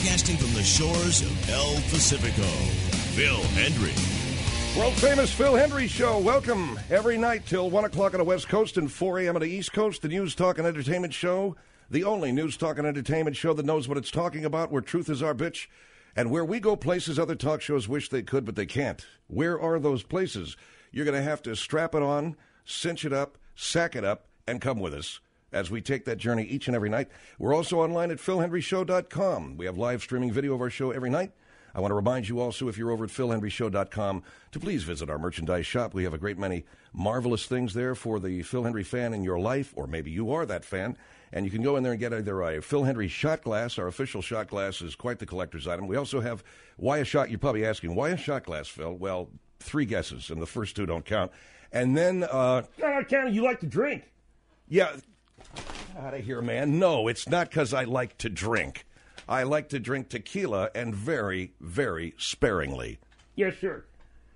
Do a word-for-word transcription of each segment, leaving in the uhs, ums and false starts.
Broadcasting from the shores of El Pacifico, Phil Hendry. World-famous Phil Hendry Show. Welcome every night till one o'clock on the West Coast and four a.m. on the East Coast. The News Talk and Entertainment Show. The only News Talk and Entertainment Show that knows what it's talking about, where truth is our bitch, and where we go places other talk shows wish they could, but they can't. Where are those places? You're going to have to strap it on, cinch it up, sack it up, and come with us as we take that journey each and every night. We're also online at phil hendry show dot com. We have live streaming video of our show every night. I want to remind you also, if you're over at phil hendry show dot com, to please visit our merchandise shop. We have a great many marvelous things there for the Phil Hendry fan in your life, or maybe you are that fan, and you can go in there and get either a Phil Hendry shot glass. Our official shot glass is quite the collector's item. We also have, why a shot? You're probably asking, why a shot glass, Phil? Well, three guesses, and the first two don't count. And then... Uh, I count. You like to drink. Yeah... Out of here, man. No, it's not because I like to drink. I like to drink tequila, and very, very sparingly. Yes, sir.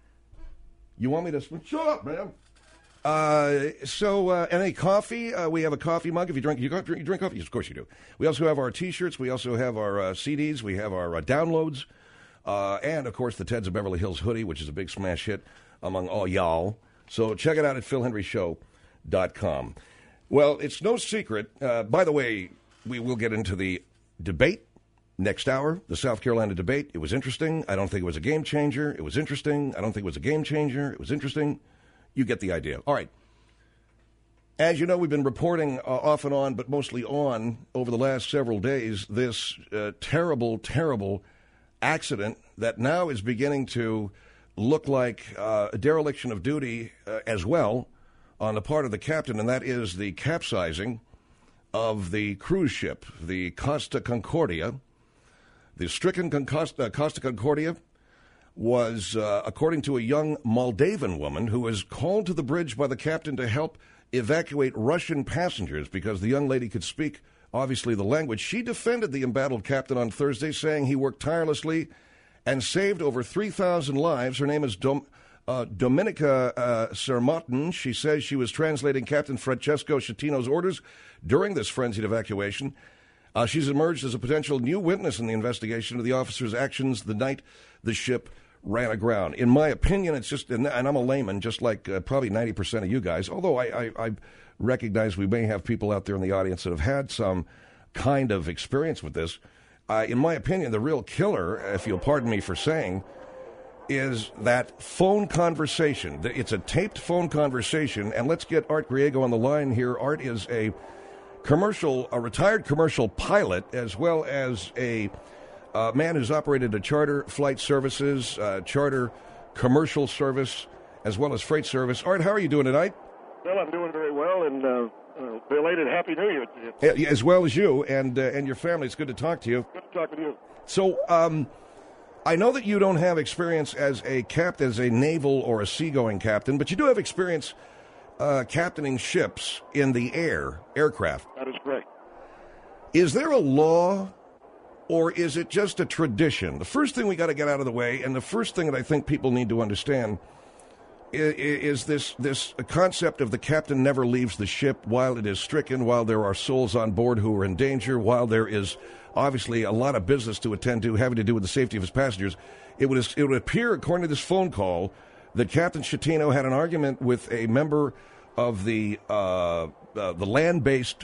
You want me to... Shut up, man. Uh, so, uh, any coffee? Uh, we have a coffee mug. If you drink, you drink, you drink coffee? Yes, of course you do. We also have our T-shirts. We also have our uh, C Ds. We have our uh, downloads. Uh, and, of course, the Teds of Beverly Hills hoodie, which is a big smash hit among all y'all. So check it out at phil hendry show dot com. Well, it's no secret. Uh, by the way, we will get into the debate next hour, the South Carolina debate. It was interesting. I don't think it was a game changer. It was interesting. I don't think it was a game changer. It was interesting. You get the idea. All right. As you know, we've been reporting uh, off and on, but mostly on, over the last several days, this uh, terrible, terrible accident that now is beginning to look like uh, a dereliction of duty uh, as well, on the part of the captain, and that is the capsizing of the cruise ship, the Costa Concordia. The stricken Con- Costa, Costa Concordia was, uh, according to a young Moldavan woman who was called to the bridge by the captain to help evacuate Russian passengers because the young lady could speak, obviously, the language. She defended the embattled captain on Thursday, saying he worked tirelessly and saved over three thousand lives. Her name is Dom... Uh, Dominika uh, Sermotin. She says she was translating Captain Francesco Schettino's orders during this frenzied evacuation. Uh, she's emerged as a potential new witness in the investigation of the officer's actions the night the ship ran aground. In my opinion, it's just, and, and I'm a layman, just like uh, probably ninety percent of you guys, although I, I, I recognize we may have people out there in the audience that have had some kind of experience with this. Uh, in my opinion, the real killer, if you'll pardon me for saying, is that phone conversation. It's a taped phone conversation, and let's get Art Griego on the line here. Art is a commercial, a retired commercial pilot, as well as a uh, man who's operated a charter flight services, uh, charter commercial service, as well as freight service. Art, how are you doing tonight? Well, I'm doing very well, and uh, uh, belated Happy New Year to you. As well as you and uh, and your family. It's good to talk to you. Good to talk with you. So, um... I know that you don't have experience as a captain, as a naval or a seagoing captain, but you do have experience uh, captaining ships in the air, aircraft. That is correct. Is there a law, or is it just a tradition? The first thing we got to get out of the way, and the first thing that I think people need to understand, is, is this this concept of the captain never leaves the ship while it is stricken, while there are souls on board who are in danger, while there is obviously a lot of business to attend to having to do with the safety of his passengers. It would, it would appear, according to this phone call, that Captain Schettino had an argument with a member of the uh, uh, the land-based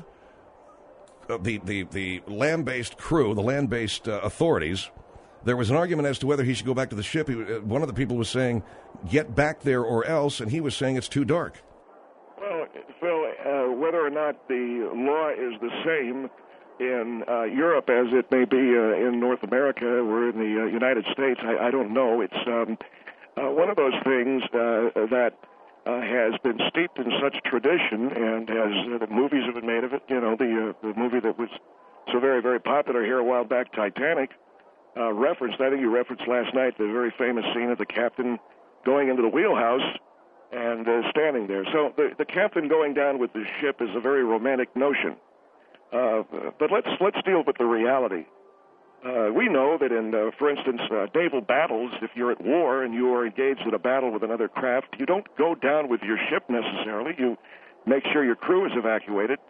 uh, the, the, the land-based crew, the land-based uh, authorities. There was an argument as to whether he should go back to the ship. He, uh, one of the people was saying, get back there or else, and he was saying it's too dark. Well, Phil, uh, whether or not the law is the same in uh, Europe as it may be uh, in North America or in the uh, United States, I, I don't know. It's um, uh, one of those things uh, that uh, has been steeped in such tradition, and has uh, the movies have been made of it. You know, the uh, the movie that was so very, very popular here a while back, Titanic, uh, referenced, I think you referenced last night, the very famous scene of the captain going into the wheelhouse and uh, standing there. So the, the captain going down with the ship is a very romantic notion. Uh, but let's let's deal with the reality. Uh, we know that in, uh, for instance, uh, naval battles, if you're at war and you are engaged in a battle with another craft, you don't go down with your ship necessarily. You make sure your crew is evacuated,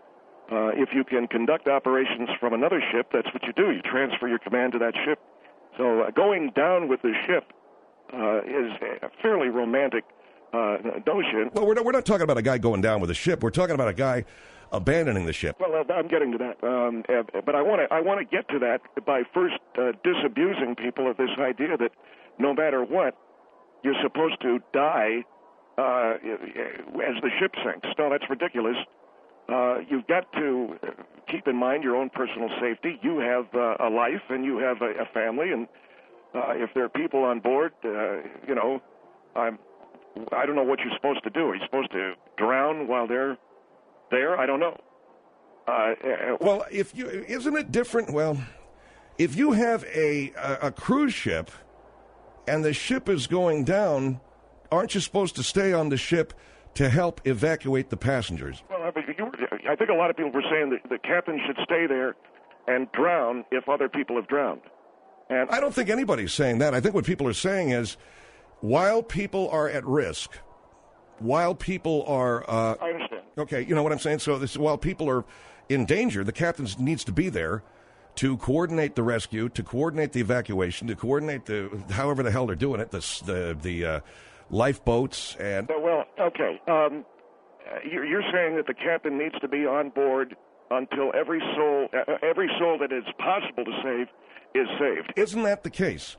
Uh, if you can conduct operations from another ship, that's what you do. You transfer your command to that ship. So uh, going down with the ship uh, is a fairly romantic uh, notion. Well, we're not, we're not talking about a guy going down with a ship. We're talking about a guy abandoning the ship. Well, uh, I'm getting to that, um, uh, but I want to I want to get to that by first uh, disabusing people of this idea that no matter what, you're supposed to die uh, as the ship sinks. No, that's ridiculous. Uh, you've got to keep in mind your own personal safety. You have uh, a life and you have a, a family, and uh, if there are people on board, uh, you know, I'm, I don't know what you're supposed to do. Are you supposed to drown while they're there? I don't know. Uh, well, if you isn't it different? Well, if you have a, a a cruise ship and the ship is going down, aren't you supposed to stay on the ship to help evacuate the passengers? Well, I, mean, you were, I think a lot of people were saying that the captain should stay there and drown if other people have drowned. And I don't think anybody's saying that. I think what people are saying is, while people are at risk, while people are... Uh, I understand. Okay, you know what I'm saying? So this, while people are in danger, the captain needs to be there to coordinate the rescue, to coordinate the evacuation, to coordinate the however the hell they're doing it, the the, the uh, lifeboats and... Well, okay. Um, you're, you're saying that the captain needs to be on board until every soul, uh, every soul that is possible to save is saved. Isn't that the case?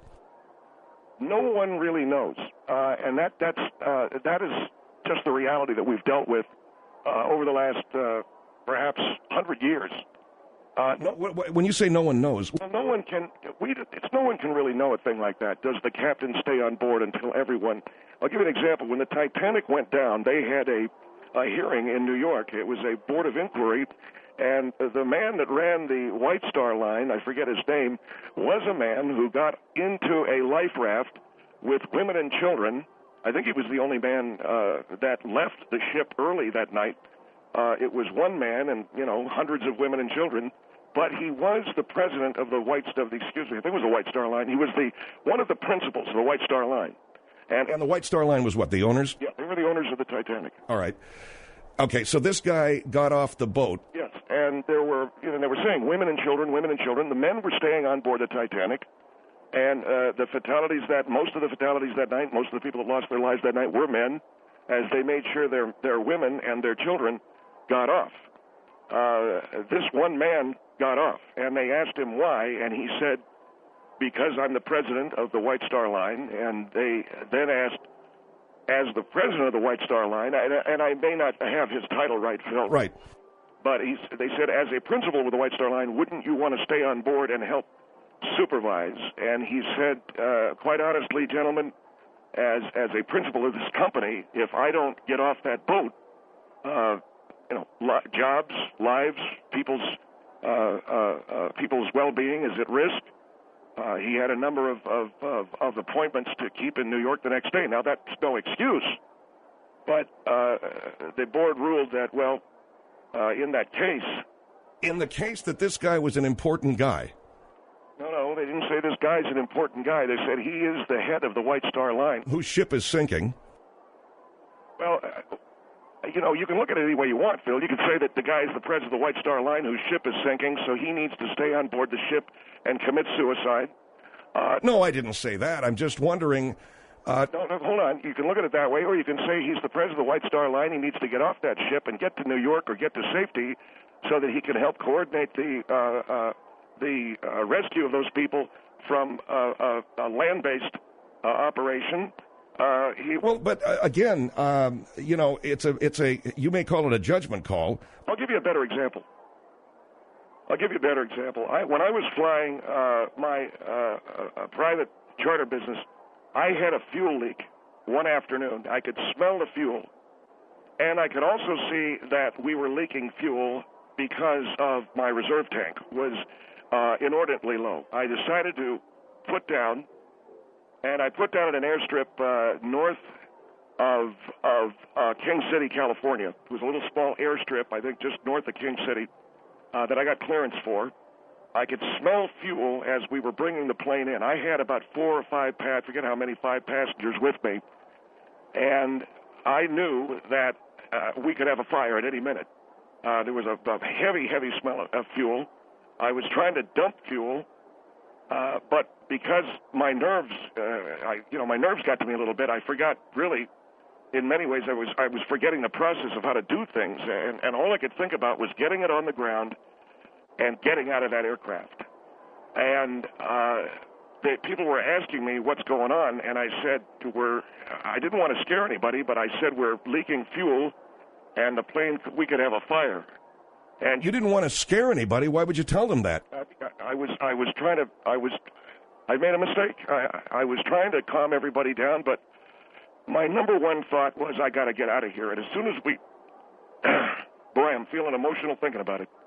No one really knows, uh, and that that's uh, that is just the reality that we've dealt with uh, over the last uh, perhaps hundred years. Uh, no, when you say no one knows, well, no one can. We it's no one can really know a thing like that. Does the captain stay on board until everyone? I'll give you an example. When the Titanic went down, they had a, a hearing in New York. It was a board of inquiry, and the man that ran the White Star Line, I forget his name, was a man who got into a life raft with women and children. I think he was the only man uh, that left the ship early that night. Uh, it was one man and, you know, hundreds of women and children. But he was the president of the White Star, excuse me, I think it was the White Star Line. He was the one of the principals of the White Star Line. And, and the White Star Line was what, the owners? Yeah, they were the owners of the Titanic. All right. Okay, so this guy got off the boat. Yes, and there were, you know, they were saying women and children, women and children. The men were staying on board the Titanic, and uh, the fatalities that, most of the fatalities that night, most of the people that lost their lives that night were men, as they made sure their, their women and their children got off. Uh, this one man got off, and they asked him why, and he said, because I'm the president of the White Star Line. And they then asked, as the president of the White Star Line, and, and I may not have his title right, Phil. Right. But he's, they said, as a principal with the White Star Line, wouldn't you want to stay on board and help supervise? And he said, uh, quite honestly, gentlemen, as as a principal of this company, if I don't get off that boat, uh, you know, li- jobs, lives, people's uh, uh, uh, people's well-being is at risk. Uh, he had a number of, of, of, of appointments to keep in New York the next day. Now, that's no excuse, but uh, the board ruled that, well, uh, in that case... In the case that this guy was an important guy? No, no, they didn't say this guy's an important guy. They said he is the head of the White Star Line. Whose ship is sinking. Well, uh, you know, you can look at it any way you want, Phil. You can say that the guy is the president of the White Star Line whose ship is sinking, so he needs to stay on board the ship and commit suicide. Uh, no, I didn't say that. I'm just wondering... Uh, no, no, hold on. You can look at it that way, or you can say he's the president of the White Star Line. He needs to get off that ship and get to New York or get to safety so that he can help coordinate the uh, uh, the uh, rescue of those people from uh, uh, a land-based uh, operation. Uh, he, well, but uh, again, um, you know, it's a, it's a. You may call it a judgment call. I'll give you a better example. I'll give you a better example. I, when I was flying uh, my uh, uh, private charter business, I had a fuel leak one afternoon. I could smell the fuel, and I could also see that we were leaking fuel because of my reserve tank was uh, inordinately low. I decided to put down, and I put down at an airstrip uh, north of of uh, King City, California. It was a little small airstrip, I think just north of King City, uh, that I got clearance for. I could smell fuel as we were bringing the plane in. I had about four or five, I forget how many, five passengers with me, and I knew that uh, we could have a fire at any minute. Uh, there was a, a heavy, heavy smell of, of fuel. I was trying to dump fuel, uh, but because my nerves, uh, I, you know, my nerves got to me a little bit. I forgot really. In many ways, I was I was forgetting the process of how to do things, and, and all I could think about was getting it on the ground and getting out of that aircraft. And uh, the, people were asking me what's going on, and I said we're. I didn't want to scare anybody, but I said we're leaking fuel, and the plane we could have a fire. And you didn't want to scare anybody. Why would you tell them that? I, I was I was trying to I was I made a mistake. I I was trying to calm everybody down, but. My number one thought was, I got to get out of here. And as soon as we, boy, I'm feeling emotional thinking about it.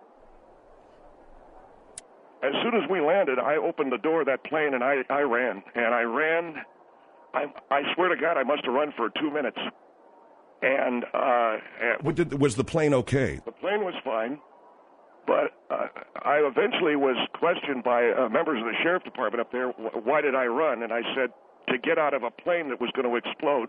As soon as we landed, I opened the door of that plane and I, I ran. And I ran, I, I swear to God, I must have run for two minutes. And, uh, what did, was the plane okay? The plane was fine. But uh, I eventually was questioned by uh, members of the sheriff department up there, why did I run? And I said, to get out of a plane that was going to explode.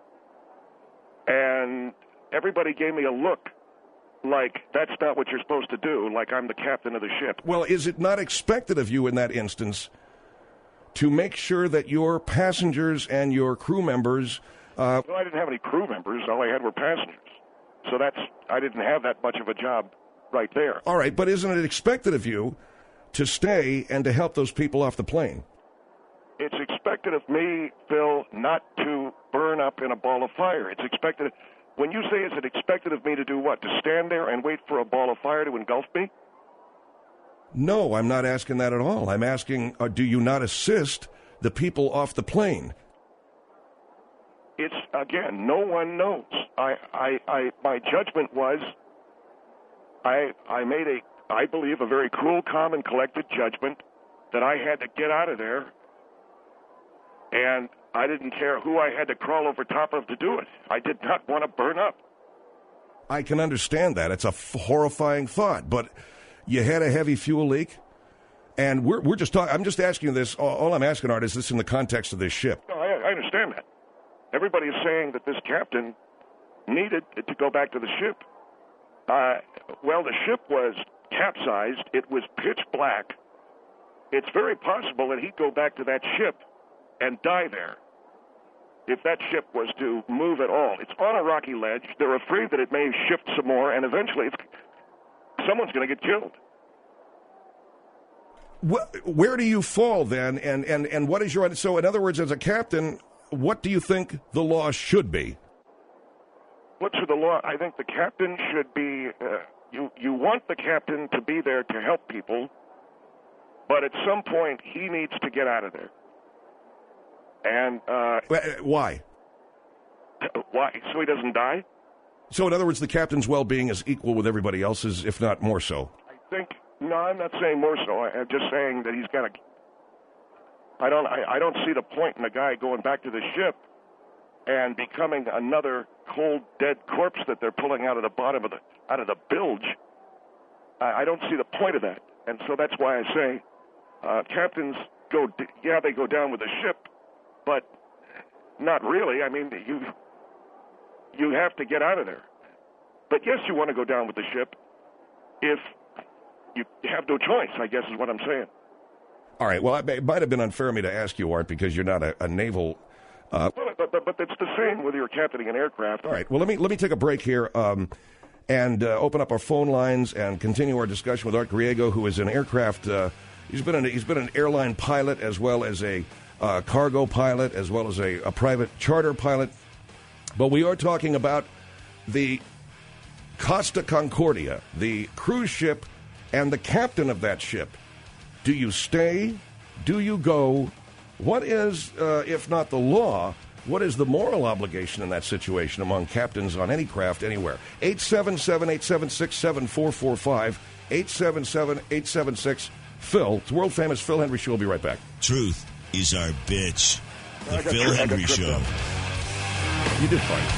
And everybody gave me a look like that's not what you're supposed to do, like I'm the captain of the ship. Well, is it not expected of you in that instance to make sure that your passengers and your crew members... Uh, well, I didn't have any crew members. All I had were passengers. So that's I didn't have that much of a job right there. All right, but isn't it expected of you to stay and to help those people off the plane? It's expected of me, Phil, not to burn up in a ball of fire. It's expected. When you say is it expected of me to do what? To stand there and wait for a ball of fire to engulf me? No, I'm not asking that at all. I'm asking, uh, do you not assist the people off the plane? It's, again, no one knows. I, I, I, my judgment was I, I made a, I believe, a very cool, calm, and collected judgment that I had to get out of there. And I didn't care who I had to crawl over top of to do it. I did not want to burn up. I can understand that. It's a f- horrifying thought, but you had a heavy fuel leak, and we're we're just talking. I'm just asking you this. All, all I'm asking, Art, is this in the context of this ship? No, I, I understand that. Everybody is saying that this captain needed to go back to the ship. Uh, well, the ship was capsized. It was pitch black. It's very possible that he'd go back to that ship and die there if that ship was to move at all. It's on a rocky ledge. They're afraid that it may shift some more, and eventually it's, someone's going to get killed. Where do you fall then, and, and, and what is your... So, in other words, as a captain, what do you think the law should be? What should the law... I think the captain should be... Uh, you, you want the captain to be there to help people, but at some point he needs to get out of there. And uh, why? Why? So he doesn't die? So, in other words, the captain's well-being is equal with everybody else's, if not more so. I think. No, I'm not saying more so. I, I'm just saying that he's got to. I don't. I, I don't see the point in a guy going back to the ship and becoming another cold, dead corpse that they're pulling out of the bottom of the out of the bilge. I, I don't see the point of that, and so that's why I say uh, captains go. Yeah, they go down with the ship. But not really. I mean, you you have to get out of there. But yes, you want to go down with the ship if you have no choice, I guess is what I'm saying. All right. Well, it might have been unfair of me to ask you, Art, because you're not a, a naval... Uh... Well, but, but, but it's the same whether you're captaining an aircraft. All right. Well, let me, let me take a break here um, and uh, open up our phone lines and continue our discussion with Art Griego, who is an aircraft... Uh, he's been an, he's been an airline pilot as well as a... Uh, cargo pilot, as well as a, a private charter pilot. But we are talking about the Costa Concordia, the cruise ship, and the captain of that ship. Do you stay? Do you go? What is, uh, if not the law, what is the moral obligation in that situation among captains on any craft anywhere? eight seven seven, eight seven six, seven four four five, eight seven seven, eight seven six, Phil. It's world-famous Phil Hendrie Show. We'll be right back. Truth is our bitch. The Phil tri- Hendrie Show. You did fine.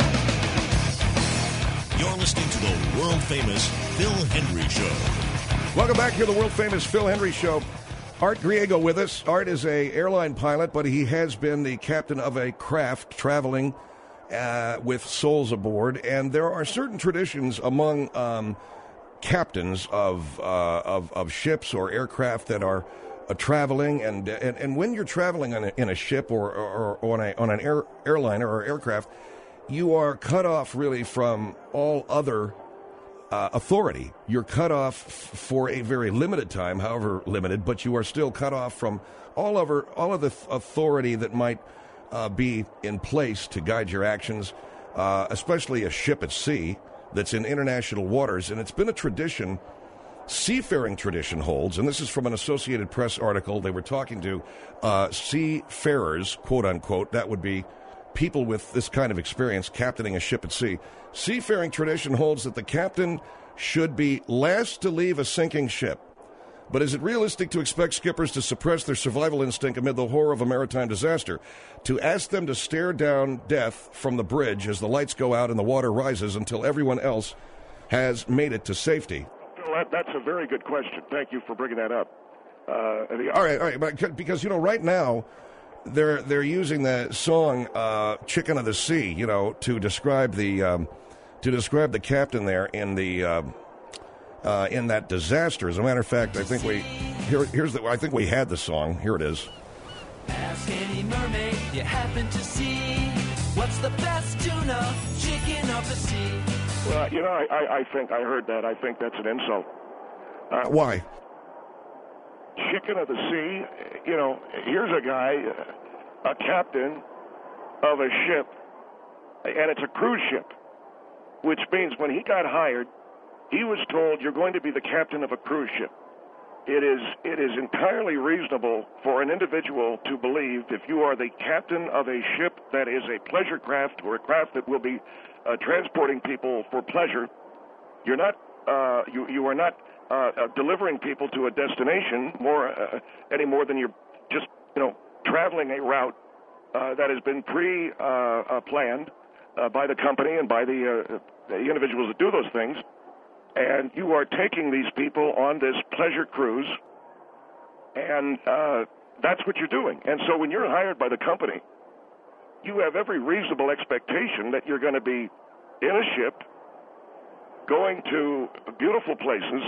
You're listening to the world-famous Phil Hendrie Show. Welcome back here to the world-famous Phil Hendry Show. Art Griego with us. Art is a airline pilot, but he has been the captain of a craft traveling uh, with souls aboard. And there are certain traditions among um, captains of, uh, of of ships or aircraft that are uh, traveling. And, and and when you're traveling on a, in a ship or, or, or on a on an air, airliner or aircraft, you are cut off really from all other Uh, authority. You're cut off f- for a very limited time, however limited, but you are still cut off from all over all of the th- authority that might uh, be in place to guide your actions, uh, especially a ship at sea that's in international waters. And it's been a tradition, seafaring tradition holds, and this is from an Associated Press article. They were talking to uh, seafarers, quote unquote. That would be people with this kind of experience captaining a ship at sea. Seafaring tradition holds that the captain should be last to leave a sinking ship. But is it realistic to expect skippers to suppress their survival instinct amid the horror of a maritime disaster? To ask them to stare down death from the bridge as the lights go out and the water rises until everyone else has made it to safety? Well, that, that's a very good question. Thank you for bringing that up. Uh, the, all right, all right, but because, you know, right now, They're they're using the song uh, "Chicken of the Sea," you know, to describe the um, to describe the captain there in the uh, uh, in that disaster. As a matter of fact, I think we here here's the I think we had the song. Here it is. Ask any mermaid you happen to see. What's the best tuna? Chicken of the sea. Well, you know, I, I, I think I heard that. I think that's an insult. Uh, Why? Chicken of the sea, you know, here's a guy, a captain of a ship, and it's a cruise ship, which means when he got hired, he was told you're going to be the captain of a cruise ship. It is it is entirely reasonable for an individual to believe if you are the captain of a ship that is a pleasure craft or a craft that will be uh, transporting people for pleasure, you're not uh, you you are not Uh, uh, delivering people to a destination more uh, any more than you're just you know traveling a route uh, that has been pre uh, uh, planned uh, by the company and by the, uh, the individuals that do those things, and you are taking these people on this pleasure cruise, and uh, that's what you're doing. And so when you're hired by the company, you have every reasonable expectation that you're going to be in a ship going to beautiful places.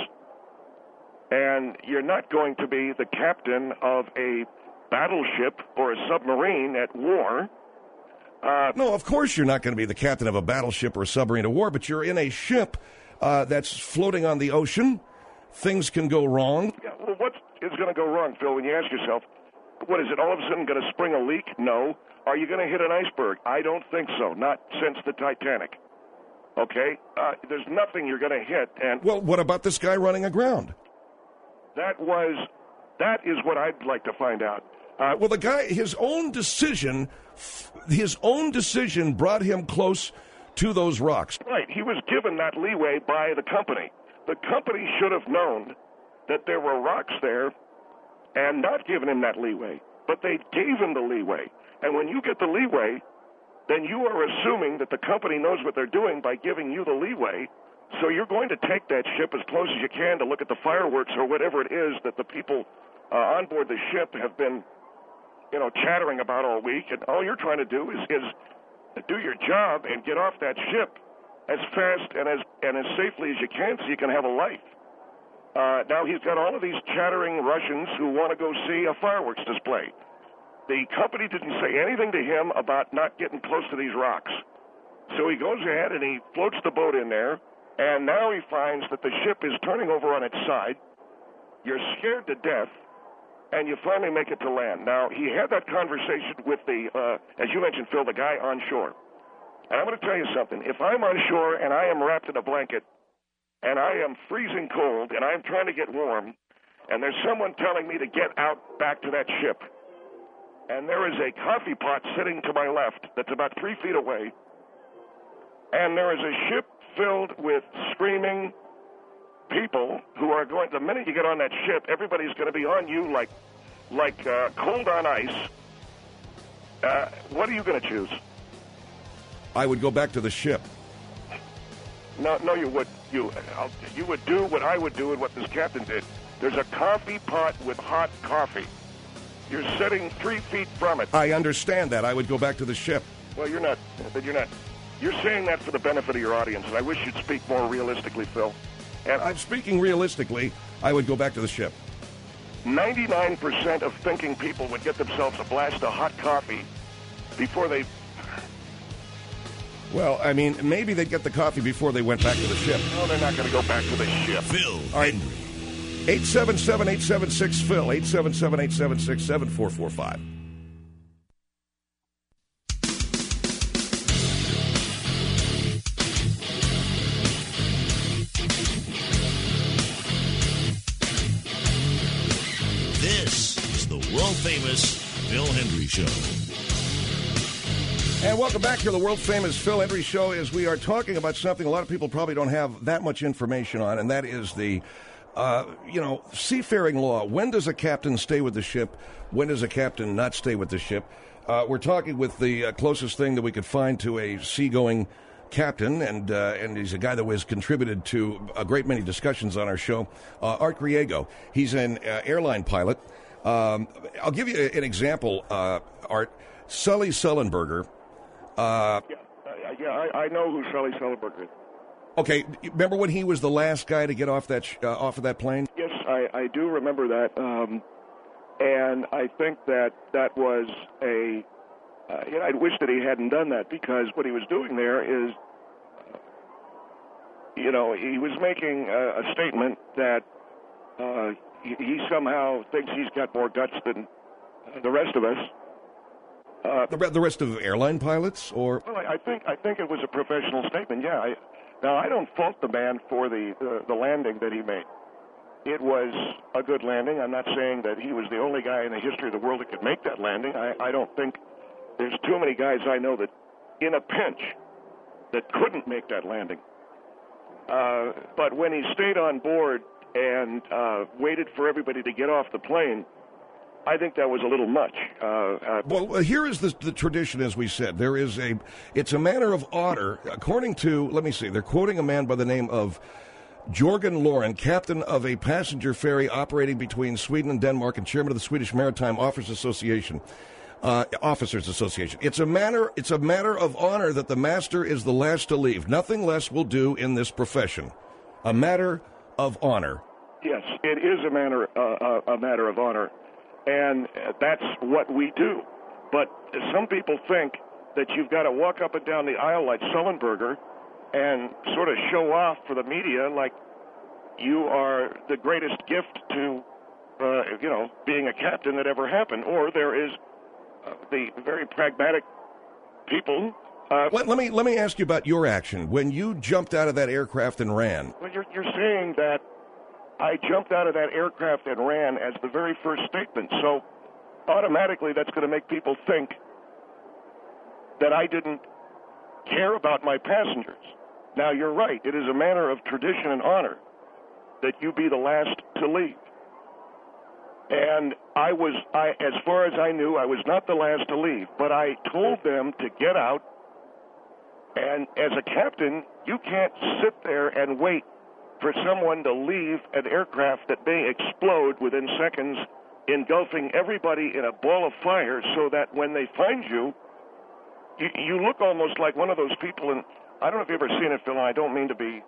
And you're not going to be the captain of a battleship or a submarine at war. Uh, no, of course you're not going to be the captain of a battleship or a submarine at war, but you're in a ship uh, that's floating on the ocean. Things can go wrong. Yeah, well, what is going to go wrong, Phil, when you ask yourself, what is it, all of a sudden going to spring a leak? No. Are you going to hit an iceberg? I don't think so, not since the Titanic. Okay? Uh, there's nothing you're going to hit. And well, what about this guy running aground? That was, that is what I'd like to find out. Uh, well, the guy, his own decision, his own decision brought him close to those rocks. Right. He was given that leeway by the company. The company should have known that there were rocks there and not given him that leeway. But they gave him the leeway. And when you get the leeway, then you are assuming that the company knows what they're doing by giving you the leeway. So you're going to take that ship as close as you can to look at the fireworks or whatever it is that the people uh, on board the ship have been, you know, chattering about all week. And all you're trying to do is, is do your job and get off that ship as fast and as and as safely as you can so you can have a life. Uh, now he's got all of these chattering Russians who want to go see a fireworks display. The company didn't say anything to him about not getting close to these rocks. So he goes ahead and he floats the boat in there. And now he finds that the ship is turning over on its side. You're scared to death, and you finally make it to land. Now, he had that conversation with the, uh, as you mentioned, Phil, the guy on shore. And I'm going to tell you something. If I'm on shore and I am wrapped in a blanket, and I am freezing cold, and I'm trying to get warm, and there's someone telling me to get out back to that ship, and there is a coffee pot sitting to my left that's about three feet away, and there is a ship filled with screaming people who are going, the minute you get on that ship, everybody's going to be on you like like uh, cold on ice. Uh, what are you going to choose? I would go back to the ship. No, no, you would. You, I'll, you would do what I would do and what this captain did. There's a coffee pot with hot coffee. You're sitting three feet from it. I understand that. I would go back to the ship. Well, you're not. But you're not. You're saying that for the benefit of your audience, and I wish you'd speak more realistically, Phil. And I'm speaking realistically. I would go back to the ship. ninety-nine percent of thinking people would get themselves a blast of hot coffee before they... Well, I mean, maybe they'd get the coffee before they went back to the ship. No, they're not going to go back to the ship. Phil All right. Henry. eight seven seven, eight seven six, Phil. eight seven seven, eight seven six, seven four four five. This is the world-famous Phil Henry Show. And welcome back to the world-famous Phil Henry Show, as we are talking about something a lot of people probably don't have that much information on, and that is the, uh, you know, seafaring law. When does a captain stay with the ship? When does a captain not stay with the ship? Uh, we're talking with the uh, closest thing that we could find to a seagoing captain, and uh, and he's a guy that has contributed to a great many discussions on our show, uh, Art Griego. He's an uh, airline pilot. Um, I'll give you an example, uh, Art. Sully Sullenberger. Uh, Yeah, uh, yeah I, I know who Sully Sullenberger is. okay, remember when he was the last guy to get off that sh- uh, off of that plane? Yes, I, I do remember that. Um, and I think that that was a... Uh, you know, I wish that he hadn't done that, because what he was doing there is, uh, you know, he was making a, a statement that uh, he, he somehow thinks he's got more guts than uh, the rest of us. Uh, The, re- the rest of airline pilots, or well, I I think I think it was a professional statement. Yeah. I, now I don't fault the man for the, the the landing that he made. It was a good landing. I'm not saying that he was the only guy in the history of the world that could make that landing. I, I don't think there's too many guys I know that, in a pinch, that couldn't make that landing. Uh, but when he stayed on board and uh, waited for everybody to get off the plane, I think that was a little much. Uh, uh, well, here is the, the tradition, as we said. There is a, it's a manner of honor, according to, let me see, they're quoting a man by the name of Jorgen Loren, captain of a passenger ferry operating between Sweden and Denmark and chairman of the Swedish Maritime Officers Association. Uh, Officers Association. It's a matter. It's a matter of honor that the master is the last to leave. Nothing less will do in this profession. A matter of honor. Yes, it is a matter uh, a matter of honor, and that's what we do. But some people think that you've got to walk up and down the aisle like Sullenberger and sort of show off for the media like you are the greatest gift to, uh, you know, being a captain that ever happened. Or there is Uh, the very pragmatic people. Uh, let, let me let me ask you about your action when you jumped out of that aircraft and ran. Well, you're, you're saying that I jumped out of that aircraft and ran as the very first statement. So automatically, that's going to make people think that I didn't care about my passengers. Now, you're right. It is a matter of tradition and honor that you be the last to leave. And I was, I, as far as I knew, I was not the last to leave, but I told them to get out. And as a captain, you can't sit there and wait for someone to leave an aircraft that may explode within seconds, engulfing everybody in a ball of fire, so that when they find you, you, you look almost like one of those people. And I don't know if you've ever seen it, Phil, and I don't mean to be...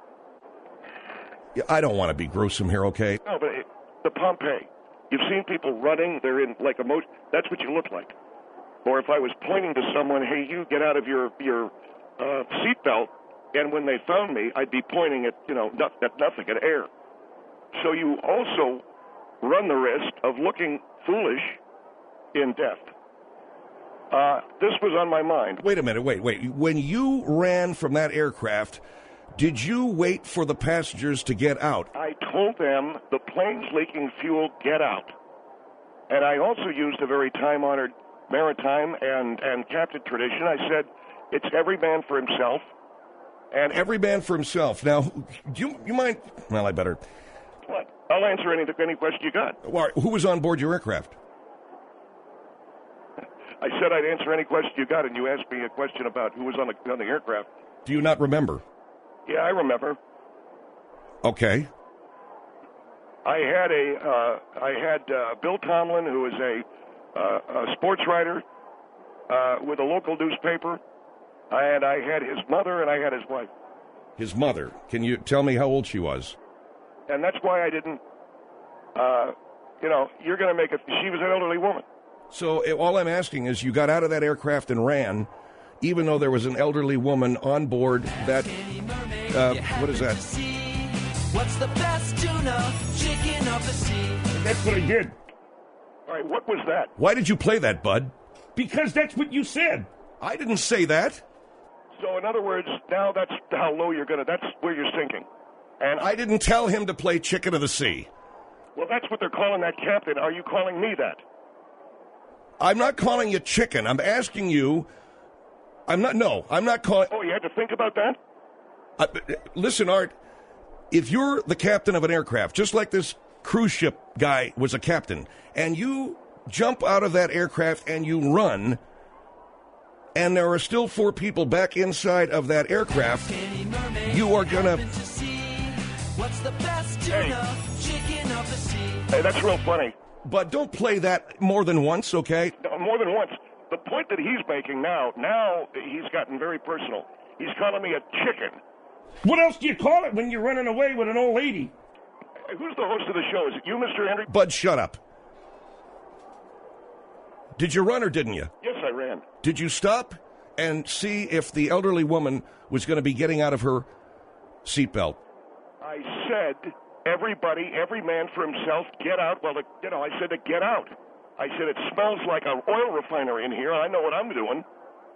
Yeah, I don't want to be gruesome here, okay? No, but it, the Pompeii. You've seen people running, they're in like a motion. That's what you look like. Or if I was pointing to someone, hey, you get out of your, your uh, seatbelt, and when they found me, I'd be pointing at, you know, not, at nothing, at air. So you also run the risk of looking foolish in death. Uh, this was on my mind. Wait a minute, wait, wait. When you ran from that aircraft, did you wait for the passengers to get out? I told them, the plane's leaking fuel, get out. And I also used a very time-honored maritime and, and captain tradition. I said, it's every man for himself. And every man for himself. Now, do you, you mind? Well, I better. What? I'll answer any, any question you got. Well, who was on board your aircraft? I said I'd answer any question you got, and you asked me a question about who was on the, on the aircraft. Do you not remember? Yeah, I remember. Okay. I had a uh, I had uh, Bill Tomlin, who is a, uh, a sports writer uh, with a local newspaper, and I had his mother and I had his wife. His mother. Can you tell me how old she was? And that's why I didn't. Uh, you know, you're going to make it. She was an elderly woman. So eh, all I'm asking is, you got out of that aircraft and ran, even though there was an elderly woman on board. That uh, what is that? What's the best tuna? Chicken of the sea. That's what I did. All right, what was that? Why did you play that, Bud? Because that's what you said. I didn't say that. So in other words, now that's how low you're going to. That's where you're sinking. And I didn't tell him to play Chicken of the Sea. Well, that's what they're calling that captain. Are you calling me that? I'm not calling you chicken. I'm asking you. I'm not. No, I'm not calling. Oh, you had to think about that? Uh, listen, Art. If you're the captain of an aircraft, just like this cruise ship guy was a captain, and you jump out of that aircraft and you run, and there are still four people back inside of that aircraft, you are gonna. What's the best tuna? Chicken of the sea. Hey, that's real funny. But don't play that more than once, okay? No, more than once. The point that he's making now, now he's gotten very personal. He's calling me a chicken. What else do you call it when you're running away with an old lady? Who's the host of the show? Is it you, Mister Henry? Bud, shut up. Did you run or didn't you? Yes, I ran. Did you stop and see if the elderly woman was going to be getting out of her seatbelt? I said, everybody, every man for himself, get out. Well, you know, I said to get out. I said, it smells like an oil refinery in here. I know what I'm doing.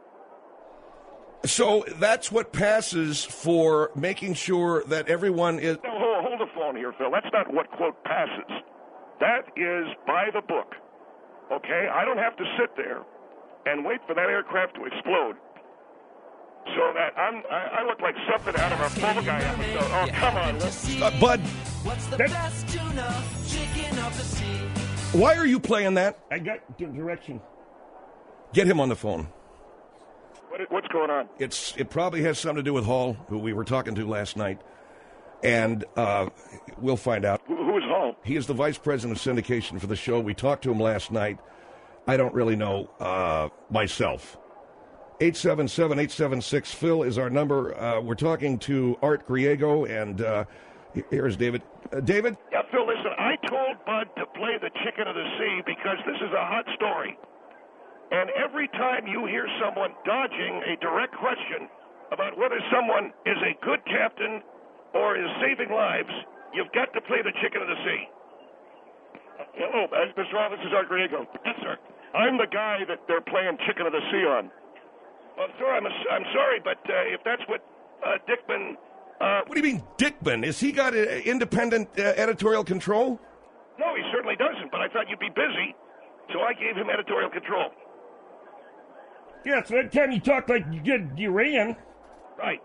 So that's what passes for making sure that everyone is... No, hold, hold the phone here, Phil. That's not what, quote, passes. That is by the book. Okay? I don't have to sit there and wait for that aircraft to explode. So that I'm, I, I look like something out of a Fall Guy episode. Oh, come on. Let's... Uh, Bud, What's the That- best tuna? Chicken of the sea. why are you playing that? I got the direction. Get him on the phone. What, what's going on? It's It probably has something to do with Hall, who we were talking to last night. And uh, we'll find out. Who, who is Hall? He is the vice president of syndication for the show. We talked to him last night. I don't really know uh, myself. eight seven seven, eight seven six, Phil is our number. Uh, we're talking to Art Griego, and uh, here's David. Uh, David? Yeah, Phil, listen, I told Bud to play the Chicken of the Sea because this is a hot story. And every time you hear someone dodging a direct question about whether someone is a good captain or is saving lives, you've got to play the Chicken of the Sea. Hello, Mister Ross, this is Art Griego. Yes, sir. I'm the guy that they're playing Chicken of the Sea on. Well, sir, I'm, a, I'm sorry, but uh, if that's what uh, Dickman... Uh, What do you mean, Dickman? Has he got uh, independent uh, editorial control? no, he certainly doesn't, but I thought you'd be busy, so I gave him editorial control. Yeah, so that time you talked like you did, you ran. Right.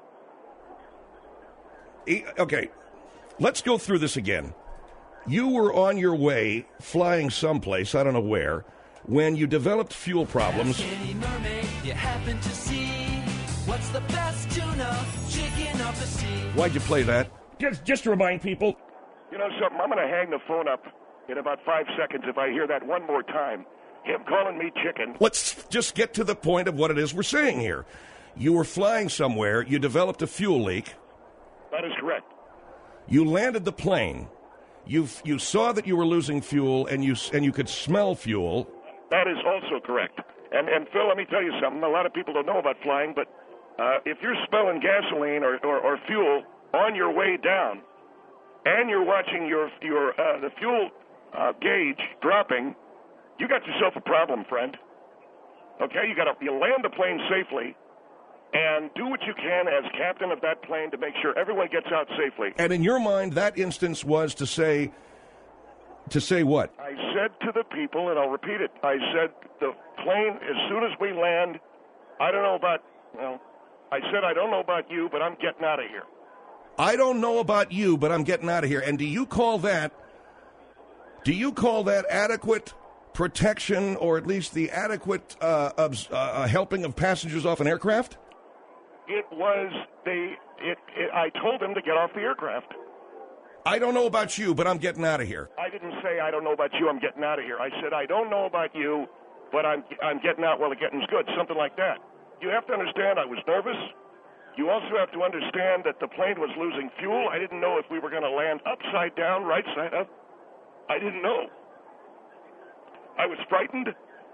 He, okay, let's go through this again. You were on your way, flying someplace, I don't know where, when you developed fuel problems. Any mermaid you happen to see. What's the best tuna? Chicken of the sea. Why'd you play that? Just, just to remind people. You know something? I'm going to hang the phone up in about five seconds if I hear that one more time. Him calling me chicken. Let's just get to the point of what it is we're saying here. You were flying somewhere, you developed a fuel leak, That is correct. you landed the plane, you you saw that you were losing fuel, and you and you could smell fuel. That is also correct. And, and Phil, let me tell you something. A lot of people don't know about flying, but uh, if you're smelling gasoline or, or, or fuel on your way down, and you're watching your your uh, the fuel uh, gauge dropping, you got yourself a problem, friend. Okay, you got to you land the plane safely, and do what you can as captain of that plane to make sure everyone gets out safely. And in your mind, that instance was to say, to say what? I said to the people, and I'll repeat it, I said the plane, as soon as we land, I don't know about, well, I said I don't know about you, but I'm getting out of here. I don't know about you, but I'm getting out of here. And do you call that, do you call that adequate protection, or at least the adequate uh, obs- uh, helping of passengers off an aircraft? It was they. It, it. I told him to get off the aircraft. I don't know about you, but I'm getting out of here. I didn't say I don't know about you. I'm getting out of here. I said I don't know about you, but I'm I'm getting out while the getting's good. Something like that. You have to understand. I was nervous. You also have to understand that the plane was losing fuel. I didn't know if we were going to land upside down, right side up. I didn't know. I was frightened.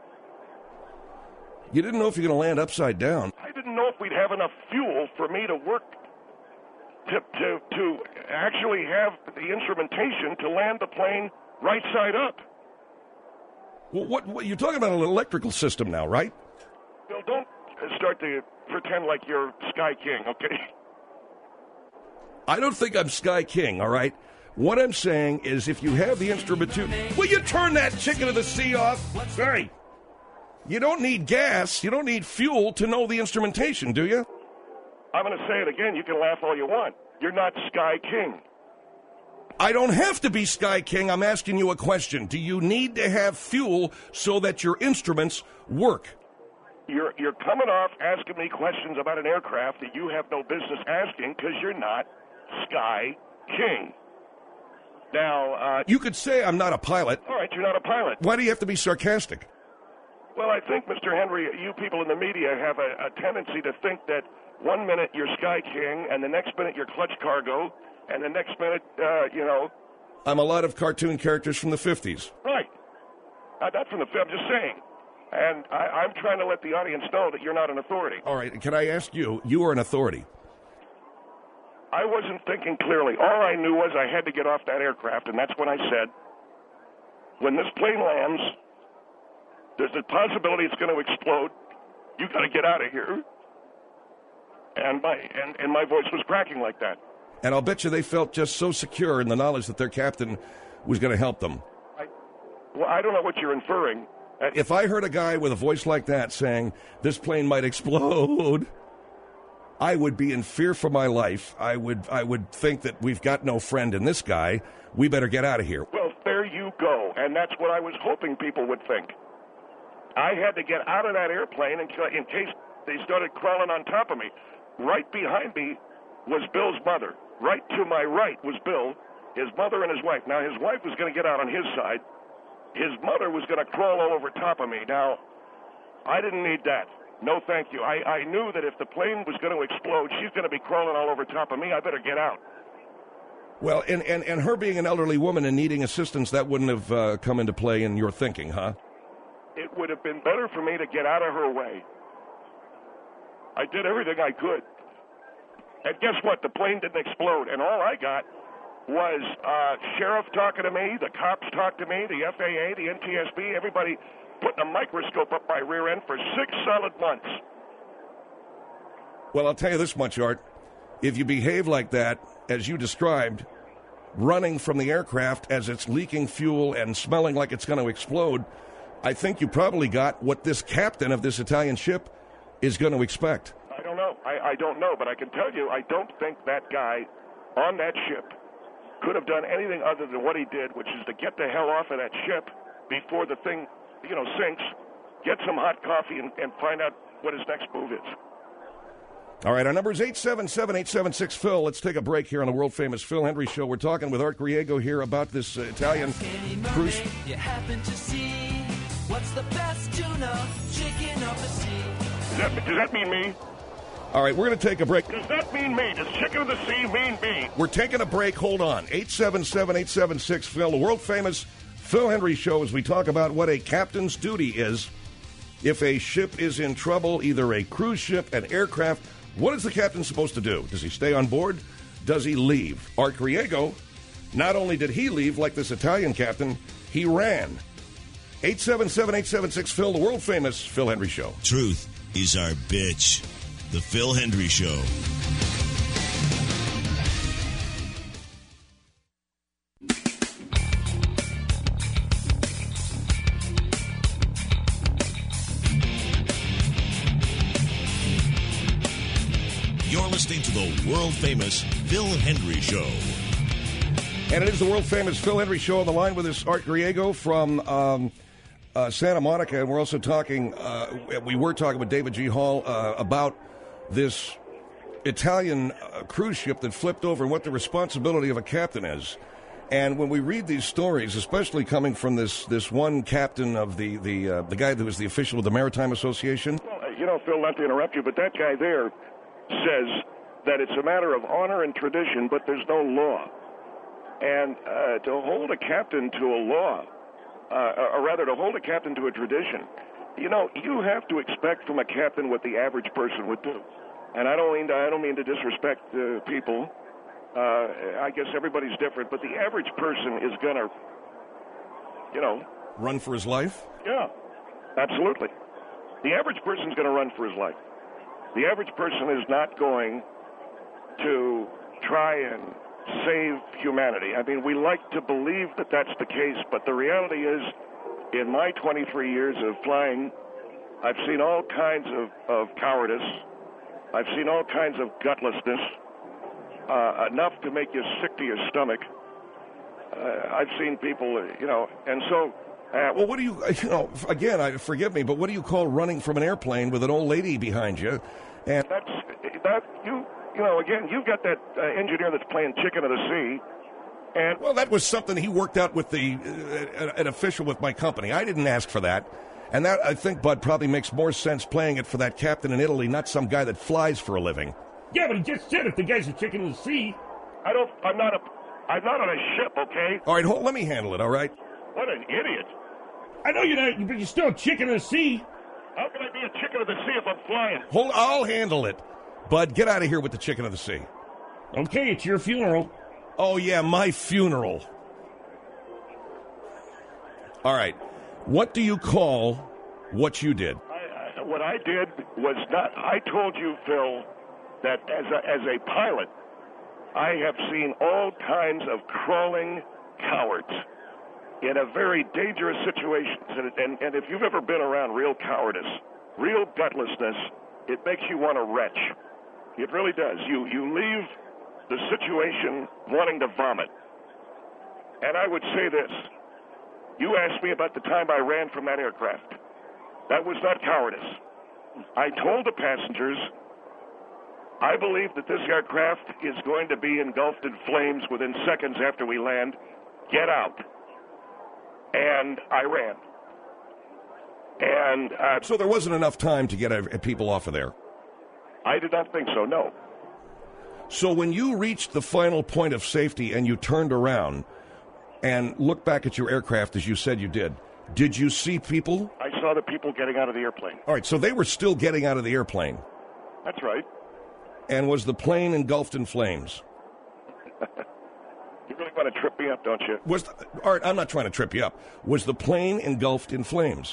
You didn't know if you're going to land upside down. I didn't know if we'd have enough fuel for me to work, to, to, to actually have the instrumentation to land the plane right side up. Well, what, what you're talking about an electrical system now, right? Bill, don't start to pretend like you're Sky King, okay? I don't think I'm Sky King, all right? What I'm saying is if you have the instrumentation... Will you turn that chicken of the sea off? Hey! You don't need gas, you don't need fuel to know the instrumentation, do you? I'm going to say it again. You can laugh all you want. You're not Sky King. I don't have to be Sky King. I'm asking you a question. Do you need to have fuel so that your instruments work? You're, you're coming off asking me questions about an aircraft that you have no business asking because you're not Sky King. Now, uh... You could say I'm not a pilot. All right, you're not a pilot. Why do you have to be sarcastic? Well, I think, Mister Henry, you people in the media have a, a tendency to think that one minute you're Sky King, and the next minute you're Clutch Cargo, and the next minute, uh, you know... I'm a lot of cartoon characters from the fifties. Right. Uh, that's from the I'm just saying. And I, I'm trying to let the audience know that you're not an authority. All right, can I ask you, you are an authority. I wasn't thinking clearly. All I knew was I had to get off that aircraft, and that's when I said, when this plane lands... There's a possibility it's going to explode. You got to get out of here. And my and, and my voice was cracking like that. And I'll bet you they felt just so secure in the knowledge that their captain was going to help them. I, well, I don't know what you're inferring. If I heard a guy with a voice like that saying, this plane might explode, I would be in fear for my life. I would, I would think that we've got no friend in this guy. We better get out of here. Well, there you go. And that's what I was hoping people would think. I had to get out of that airplane in, in case they started crawling on top of me. Right behind me was Bill's mother. Right to my right was Bill, his mother and his wife. Now, his wife was going to get out on his side. His mother was going to crawl all over top of me. Now, I didn't need that. No, thank you. I, I knew that if the plane was going to explode, she's going to be crawling all over top of me. I better get out. Well, and, and, and her being an elderly woman and needing assistance, that wouldn't have uh, come into play in your thinking, huh? It would have been better for me to get out of her way. I did everything I could. And guess what? The plane didn't explode. And all I got was uh, sheriff talking to me, the cops talked to me, the F A A, the N T S B, everybody putting a microscope up my rear end for six solid months. Well, I'll tell you this much, Art. If you behave like that, as you described, running from the aircraft as it's leaking fuel and smelling like it's going to explode, I think you probably got what this captain of this Italian ship is going to expect. I don't know. I, I don't know, but I can tell you I don't think that guy on that ship could have done anything other than what he did, which is to get the hell off of that ship before the thing, you know, sinks, get some hot coffee, and, and find out what his next move is. All right, our number is eight seven seven, eight seven six, Phil. Let's take a break here on the world-famous Phil Hendry Show. We're talking with Art Griego here about this uh, Italian cruise. You happen to see what's the best tuna chicken of the sea? Does that, does that mean me? All right, we're going to take a break. Does that mean me? Does chicken of the sea mean me? We're taking a break. Hold on. eight seven seven, eight seven six, Phil. The world-famous Phil Hendry Show as we talk about what a captain's duty is if a ship is in trouble, either a cruise ship, an aircraft. What is the captain supposed to do? Does he stay on board? Does he leave? Art Griego, not only did he leave like this Italian captain, he ran. eight seven seven, eight seven six, Phil, the world-famous Phil Hendry Show. Truth is our bitch. The Phil Hendry Show. You're listening to the world-famous Phil Hendry Show. And it is the world-famous Phil Hendry Show. On the line with us, Art Griego from um, uh, Santa Monica. And we're also talking, uh, we were talking with David G. Hall uh, about this Italian uh, cruise ship that flipped over and what the responsibility of a captain is. And when we read these stories, especially coming from this, this one captain of the the uh, the guy that was the official of the Maritime Association. Well, you know, Phil, not to interrupt you, but that guy there says that it's a matter of honor and tradition, but there's no law. And uh, to hold a captain to a law, uh, or rather to hold a captain to a tradition, you know, you have to expect from a captain what the average person would do. And I don't mean to, I don't mean to disrespect uh, people. Uh, I guess everybody's different, but the average person is going to, you know... Run for his life? Yeah, absolutely. The average person's going to run for his life. The average person is not going to try and save humanity. I mean, we like to believe that that's the case, but the reality is, in my twenty-three years of flying, I've seen all kinds of, of cowardice. I've seen all kinds of gutlessness. Uh, enough to make you sick to your stomach. Uh, I've seen people, uh, you know, and so... Uh, well, what do you, you know, again, I forgive me, but what do you call running from an airplane with an old lady behind you? And that's, that, you, you know, again, you've got that uh, engineer that's playing chicken of the sea, and... Well, that was something he worked out with the, uh, an official with my company. I didn't ask for that. And that, I think, Bud, probably makes more sense playing it for that captain in Italy, not some guy that flies for a living. Yeah, but he just said if the guy's a chicken in the sea. I don't, I'm not a, I'm not on a ship, okay? All right, hold, let me handle it, all right? What an idiot. I know you're not, but you're still a chicken in the sea. How can I be a chicken of the sea if I'm flying? Hold, I'll handle it. Bud, get out of here with the chicken of the sea. Okay, it's your funeral. Oh, yeah, my funeral. All right, what do you call what you did? I, I, what I did was not, I told you, Phil, that as a, as a pilot, I have seen all kinds of crawling cowards in a very dangerous situations. And, and, and if you've ever been around real cowardice, real gutlessness, it makes you want to retch. It really does. You, you leave the situation wanting to vomit. And I would say this. You asked me about the time I ran from that aircraft. That was not cowardice. I told the passengers, I believe that this aircraft is going to be engulfed in flames within seconds after we land. Get out. And I ran. And uh, so there wasn't enough time to get uh, people off of there? I did not think so, no. So when you reached the final point of safety and you turned around and looked back at your aircraft as you said you did, did you see people? I saw the people getting out of the airplane. All right, so they were still getting out of the airplane. That's right. And was the plane engulfed in flames? You really want to trip me up, don't you? Was the, all right, I'm not trying to trip you up. Was the plane engulfed in flames?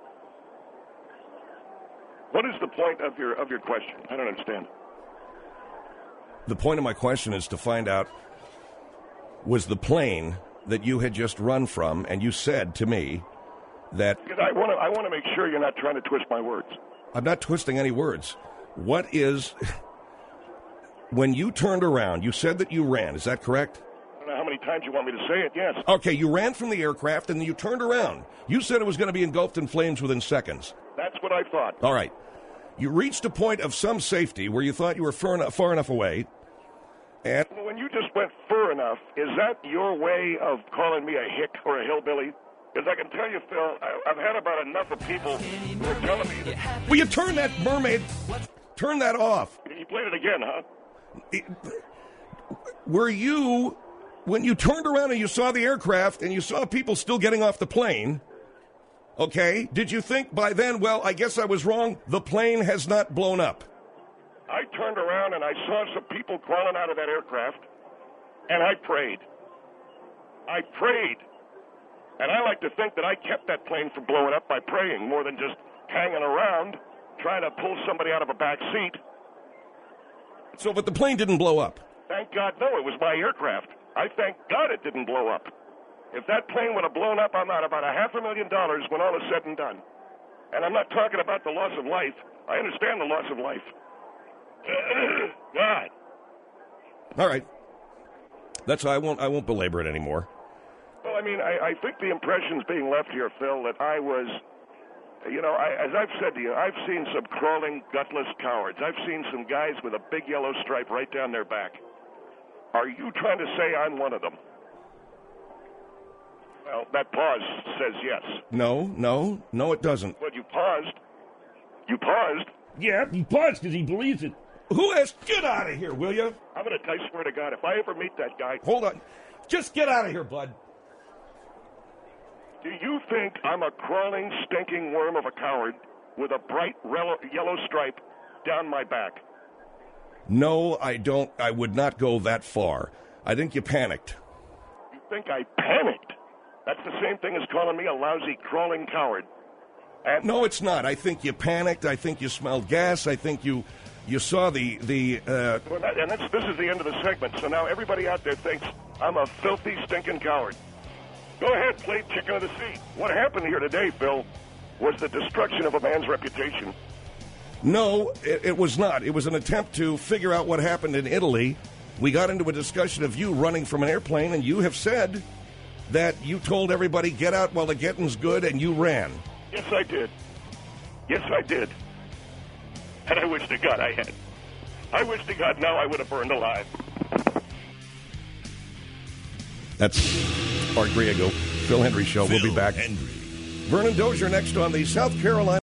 What is the point of your of your question? I don't understand. The point of my question is to find out, was the plane that you had just run from, and you said to me that... Because I want to I want to make sure you're not trying to twist my words. I'm not twisting any words. What is... When you turned around, you said that you ran. Is that correct? I don't know how many times you want me to say it, yes. Okay, you ran from the aircraft, and then you turned around. You said it was going to be engulfed in flames within seconds. That's what I thought. All right. You reached a point of some safety where you thought you were far enough, far enough away. And when you just went far enough, is that your way of calling me a hick or a hillbilly? Because I can tell you, Phil, I, I've had about enough of people who are telling me that... Will you turn that mermaid... Turn that off. You played it again, huh? It, were you... When you turned around and you saw the aircraft and you saw people still getting off the plane... Okay, did you think by then, well, I guess I was wrong, the plane has not blown up? I turned around and I saw some people crawling out of that aircraft, and I prayed. I prayed. And I like to think that I kept that plane from blowing up by praying more than just hanging around trying to pull somebody out of a back seat. So, but the plane didn't blow up? Thank God, no, it was my aircraft. I thank God it didn't blow up. If that plane would have blown up, I'm out about a half a million dollars when all is said and done. And I'm not talking about the loss of life. I understand the loss of life. God. All right. That's I won't I won't belabor it anymore. Well, I mean, I, I think the impression's being left here, Phil, that I was You know, I, as I've said to you, I've seen some crawling, gutless cowards. I've seen some guys with a big yellow stripe right down their back. Are you trying to say I'm one of them? Well, that pause says yes. No, no, no, it doesn't. But you paused. You paused. Yeah, he paused because he believes it. Who asked? Get out of here, will you? I'm going to, I swear to God, if I ever meet that guy... Hold on. Just get out of here, bud. Do you think I'm a crawling, stinking worm of a coward with a bright yellow stripe down my back? No, I don't. I would not go that far. I think you panicked. You think I panicked? That's the same thing as calling me a lousy, crawling coward. And no, it's not. I think you panicked. I think you smelled gas. I think you you saw the... the uh... well, that, and that's, this is the end of the segment, so now everybody out there thinks I'm a filthy, stinking coward. Go ahead, play chicken of the sea. What happened here today, Phil, was the destruction of a man's reputation. No, it, it was not. It was an attempt to figure out what happened in Italy. We got into a discussion of you running from an airplane, and you have said that you told everybody, get out while the getting's good, and you ran. Yes, I did. Yes, I did. And I wish to God I had. I wish to God now I would have burned alive. That's Art Griego, Phil Hendry Show. Phil We'll be back. Hendry. Vernon Dozier next on the South Carolina